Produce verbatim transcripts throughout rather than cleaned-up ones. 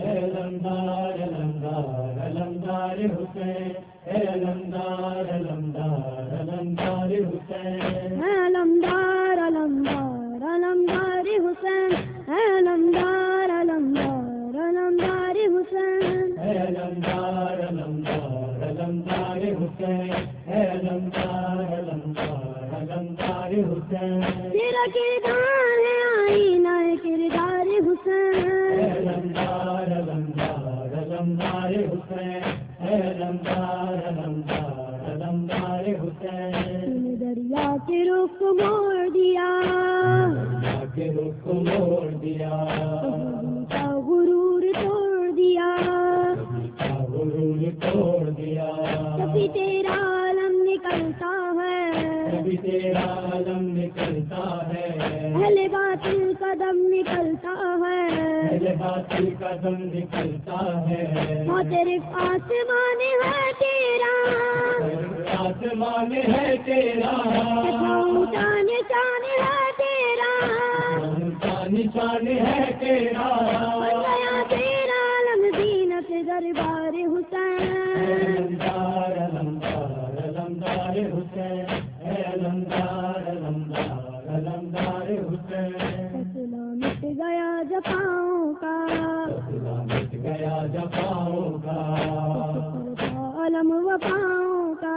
علمدار علمدار علمدار حسین، اے علمدار علمدار علمدار حسین، اے علمدار علمدار علمدار حسین، اے علمدار علمدار علمدار حسین، اے علمدار علمدار علمدار حسین، اے علمدار علمدار علمدار حسین، تیرا کردار ہے آئینہ کردار حسین، اے علمدار علمدار علمدار حسین، اے علمدار علمدار علمدار حسین، تم نے دریا کے رخ کو موڑ دیا، دریا کے رخ کو موڑ دیا، کبھی کا غرور توڑ دیا، کبھی کا غرور توڑ دیا، کبھی تیرا عالم نکلتا ہے، کبھی تیرا عالم نکلتا ہے، اہل باطل قدم نکلتا ہے، پہلے باطل کا دم نکلتا ہے، ہاں تیرے آسمان ہے تیرا، آسمان ہے تیرا، اونچا نشان ہے تیرا، کا نشان ہے تیرا، بن گیا تیرا عالم زینت دربار حسین، علمدار علمدار علمدار حسین، اے علمدار علمدار علمدار حسین، فیصلہ مٹ گیا جفاؤں کا، فیصلہ مٹ گیا جفاؤں کا، علم وفاؤں کا،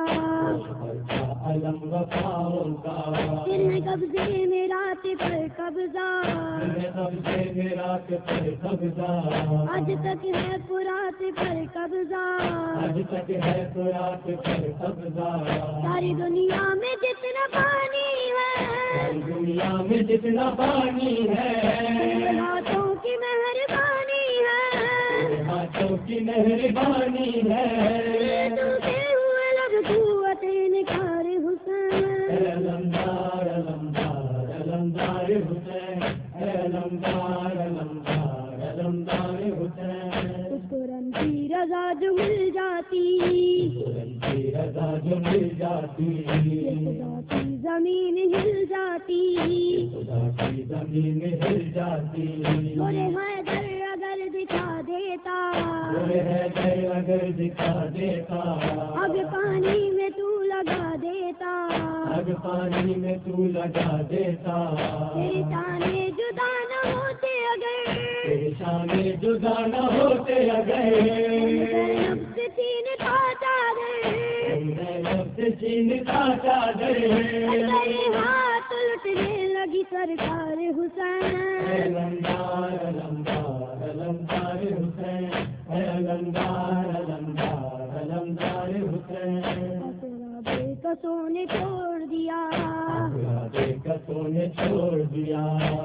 علم وفاؤں کا، تیرے قبضے میں رات پر قبضہ، قبضے میں رات پر قبضہ، آج تک ہے فرات پر قبضہ، آج تک ہے تو رات پر قبضہ، ساری دنیا میں جتنا پانی ہے، ساری دنیا میں جتنا پانی ہے، ہاتھوں کی مہربانی ہے، ہاتھوں کی مہربانی ہے، ٹوٹے ہوئے لب قوت نکھار حسین، اے علمدار علمدار علمدار حسین، اے علمدار علمدار علمدار حسین، اس قرآن کی رضا جو مل جاتی، قرآن کی رضا جو مل جاتی، خدا کی زمین ہل جاتی، خدا کی زمین ہل جاتی، گورے حیدر اگر دکھا دیتا، گورے حیدر اگر دکھا دیتا، اب پانی میں تو لگا دیتا، اب پانی میں تو لگا دیتا، تیری شانے جدا نہ ہوتے اگر، تیری شانے جدا نہ ہوتے اگر، نفس تین پاتا گئے، نفس چینتا چادر، تیرے ہاتھ لٹنے لگی سرکار حسین، علمدار علمدار علمدار حسین، اے علمدار علمدار علمدار حسین، تیرا بے کسوں نے چھوڑ دیا، بے کسوں نے چھوڑ دیا،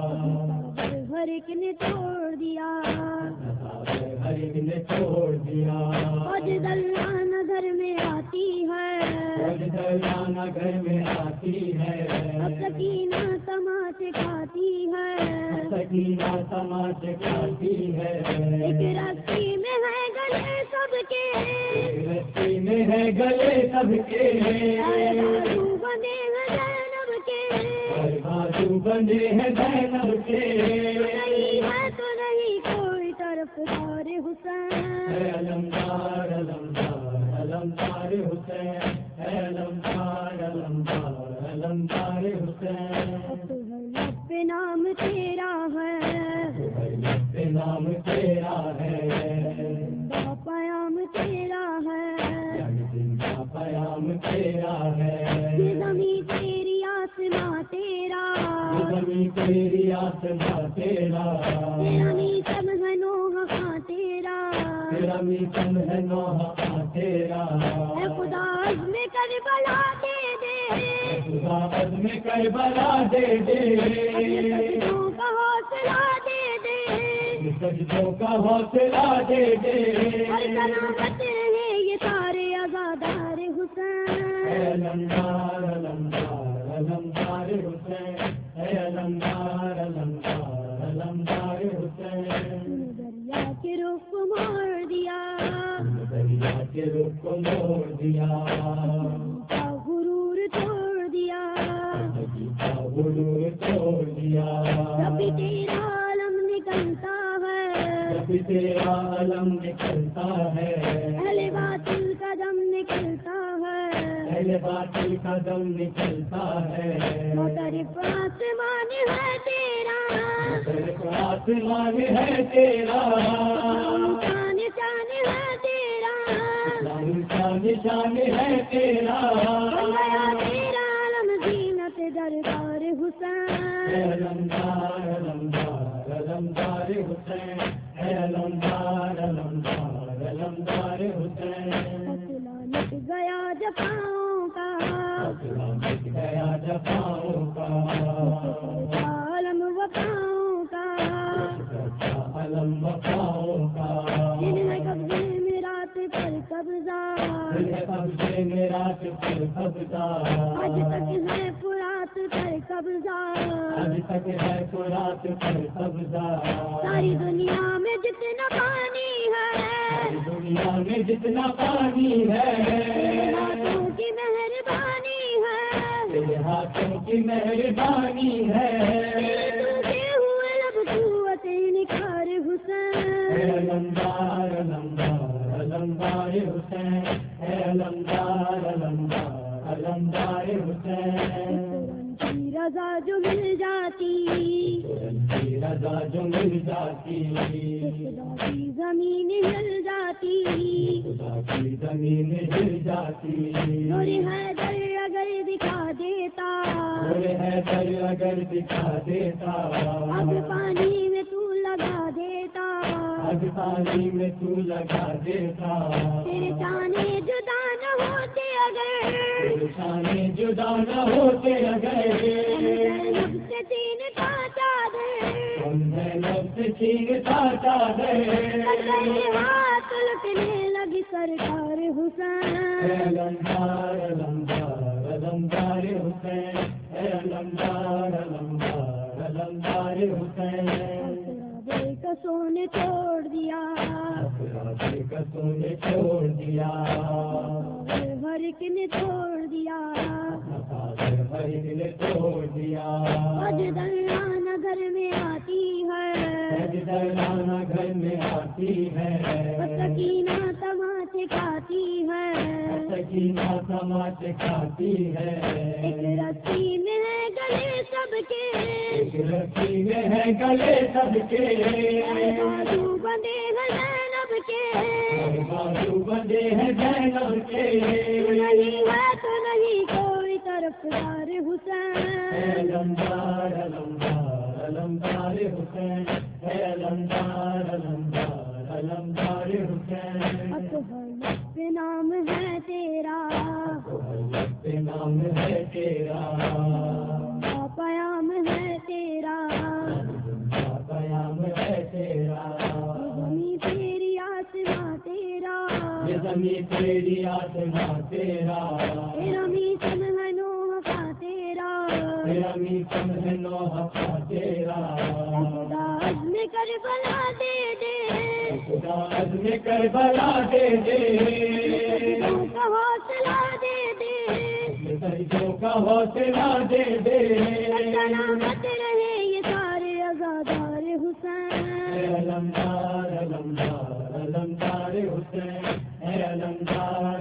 ہر ایک نے توڑ دیا، ہر ایک نے چھوڑ دیا، آج اللہ نظر میں آتی ہے، دلانا گھر میں آتی ہے، اب سکینہ تماش کھاتی ہے، سکینہ تماش کھاتی ہے، ایک رسی میں ہے گلے سب کے، رسی میں ہے گلے سب کے، بازو بندے ہیں زینب کے، اور بازو بندے ہیں زینب کے، نہیں ہے تو نہیں کوئی طرفدار حسین، اے علمدار علمدار علمدار حسین، اے علمدار علمدار علمدار حسین، اب تو ہر لب پہ نام تیرا ہے، ہر پہ نام تیرا ہے، زندہ پیام تیرا ہے، زندہ پیام تیرا ہے، یہ زمین تیری آسماں تیرا، یہ زمین تیری آسماں تیرا، تیرا میثم ہے نوح خاں تیرا، تیرا میثم ہے نوح خاں تیرا، اے خدا عزم کربلا دے دے، خدا عزم کربلا دے دے، سجدوں کا حوصلہ دے دے، سجدوں کا حوصلہ دے دے، ہر سلامت رہے یہ سارے آزادار حسین، اے علمدار علمدار علمدار حسین، اے علمدار علمدار علمدار حسین، دریا کے رخ کو موڑ دیا، دریا کے رخ کو موڑ دیا، کا غرور توڑ دیا، کا غرور توڑ دیا، کبھی تیرا عالم نکلتا ہے، کبھی تیرا تیرا علم نکلتا ہے، اہل باطل کا دم نکلتا ہے، اہل باطل کا دم نکلتا ہے، مطرب آسمان ہے تیرا، مطرب آسمان ہے تیرا، شان شان ہے تیرا، شان شان ہے تیرا، بن گیا تیرا علم زینت دربار حسین، علمدار علمدار علمدار حسین، علمدار علمدار علمدار حسین، حوصلہ لٹ گیا جفاؤں کا، حوصلہ مٹ گیا جفاؤں کا، عالم وفاؤں کا، علم وفاؤں کا، جن ہے قبضے میں رات پر قبضہ، دل ہے قبضے میں رات پر قبضہ، آج تک ہے فرات پر قبضہ، آج تک ہے تو رات پر قبضہ، ساری دنیا میں جتنا پانی ہے، دنیا میں جتنا پانی ہے، ہاتھوں کی مہربانی ہے، تیرے ہاتھوں کی مہربانی ہے، ٹوٹے ہوئے لب قوت نکھار حسین، علمدار علمدار علمدار حسین، علمدار علمدار علمدار حسین، قرآن کی رضا جو مل جاتی، کی رضا جو مل جاتی، خدا کی زمین ہل جاتی، خدا کی زمین ہل جاتی، نور حیدر اگر دکھا دیتا، نور حیدر اگر دکھا دیتا، اب پانی میں تو لگا دیتا، اب پانی میں تو لگا دیتا، تیرے چانے جدا نہ ہوتے اگر، شانے جدا نہ ہوتے اگر، زینب سے تین پاتا دے، ہم زینب سے چھینتا چادر، لگے ہاتھ لٹنے لگی سرکار حسین، علمدار علمدار علمدار حسین، علمدار علمدار علمدار حسین، بے کسوں نے چھوڑ دیا، اپنے کسوں نے چھوڑ دیا، ہر ایک نے چھوڑ دیا، ہر ایک نے چھوڑ دیا، آج دلانا گھر میں آتی ہے، دلانا گھر میں آتی ہے، سکینہ تماچے کھاتی ہے، سکینہ تماچے کھاتی ہے، ایک رسی میں ہے گلے سب کے، ایک رسی میں ہے گلے سب کے، بازو بندے ہیں زینب کے، بازو بندے ہیں زینب کے، تو نہیں ہے تو نہیں کوئی طرفدار حسین، علمدار علمدار علمدار حسین، علمدار علمدار علمدار حسین، اطہر پہ نام ہے تیرا، پہ نام ہے تیرا، پیام ہے تیرا، پیام ہے تیرا، زمین تیری آسماں تیرا، یہ زمین تیری آسماں تیرا، تیرا میسم ہے نوح کا تیرا، تیرا میسم ہے نوح کا تیرا، خدا عزم کربلا دے دے، خدا عزم کربلا دے دے، سجدوں کا حوصلہ دے دے، سجدوں کا حوصلہ دے دے، سلامت رہے یہ سارے عزادار حسین، علمدار علمدار علمدار حسین، علمدار